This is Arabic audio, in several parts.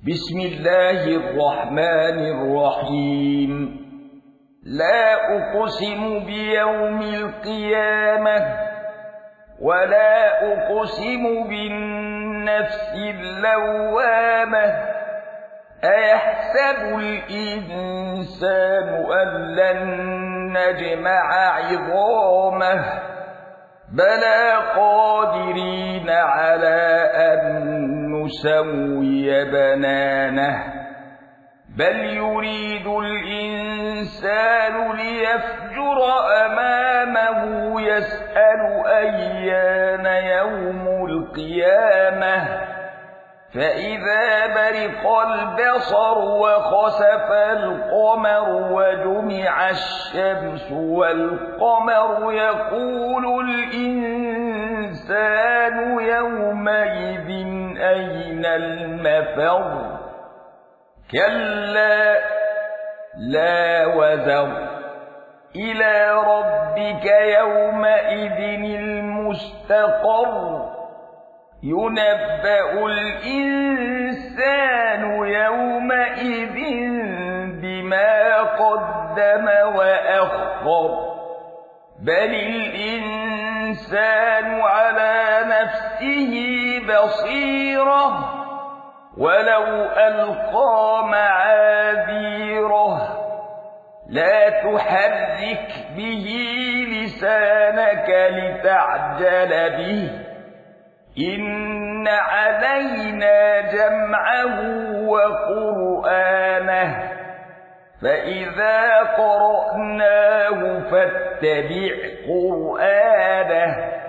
بسم الله الرحمن الرحيم. لا أقسم بيوم القيامة ولا أقسم بالنفس اللوامة. أيحسب الإنسان أن لن نجمع عظامه بلى قادرين على أن نسوي بنانه بل يريد الإنسان ليفجر أمامه يسأل أيان يوم القيامة فإذا برق البصر وخسف القمر وجمع الشمس والقمر يقول الإنسان يومئذ أين المفر كلا لا وزر إلى ربك يومئذ المستقر ينبأ الإنسان يومئذ بما قدم وأخر بل الإنسان على نفسه بصيرة ولو ألقى معاذيره لا تحرك به لسانك لتعجل به إن علينا جمعه وقرآنه فإذا قرأناه فاتبع قرآنه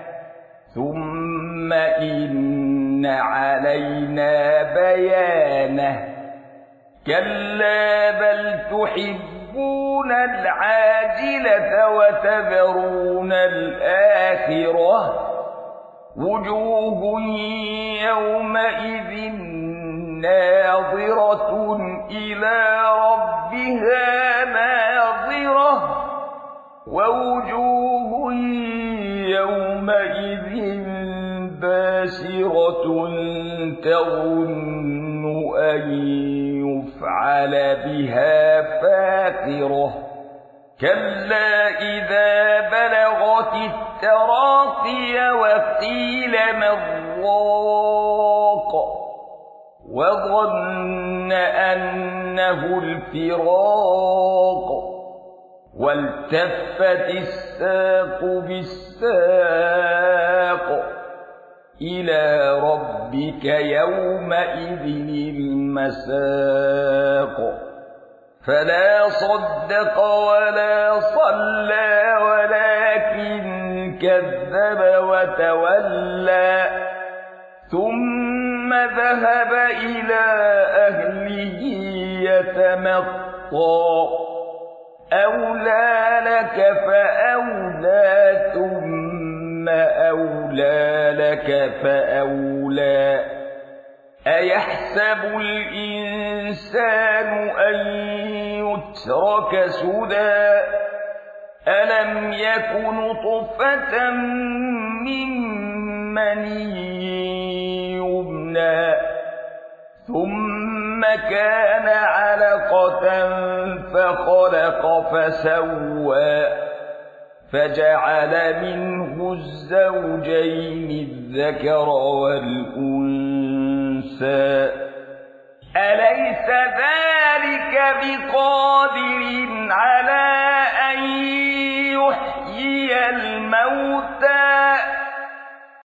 ثم إن علينا بيانه كلا بل تحبون العاجلة وتذرون الآخرة وجوه يومئذ ناظرة إلى ربها ناظرة ووجوه يومئذ باسرة تظن أن يفعل بها فاقرة كلا إذا بلغت التراقي وقيل من راق وظن أنه الفراق والتفت الساق بالساق إلى ربك يومئذ المساق فلا صدق ولا صلى ولكن كذب وتولى ثم ذهب إلى أهله يتمطى أولى لك فأولى ثم أولى لك فأولى أيحسب الإنسان أن يترك سدى ألم يك نطفة من مني يمنى ثم كان علقة فخلق فسوى فجعل منه الزوجين الذكر والأنثى أليس ذلك بقادر على أن يحيي الموتى